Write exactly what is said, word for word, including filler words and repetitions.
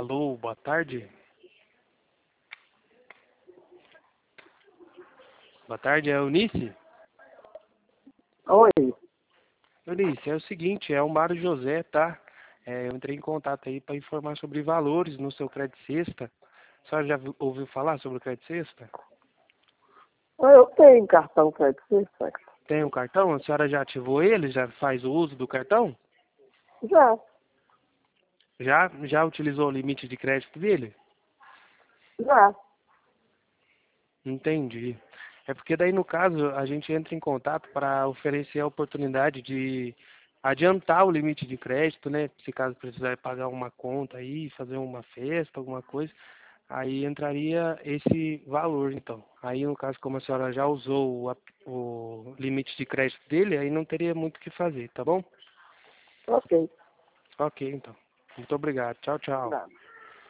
Alô, boa tarde. Boa tarde, é Eunice? Oi. Eunice, é o seguinte, é o Mário José, tá? É, eu entrei em contato aí para informar sobre valores no seu crédito sexta. A senhora já viu- ouviu falar sobre o crédito sexta? Eu tenho cartão crédito sexta. Tem um cartão? A senhora já ativou ele? Já faz o uso do cartão? Já, Já, já utilizou o limite de crédito dele? já. Entendi. É porque daí, no caso, a gente entra em contato para oferecer a oportunidade de adiantar o limite de crédito, né? Se caso precisar pagar uma conta aí, fazer uma festa, alguma coisa, aí entraria esse valor, então. Aí, no caso, como a senhora já usou o, ap- o limite de crédito dele, aí não teria muito o que fazer, tá bom? Ok. Ok, então. Muito obrigado. Tchau, tchau. Nada.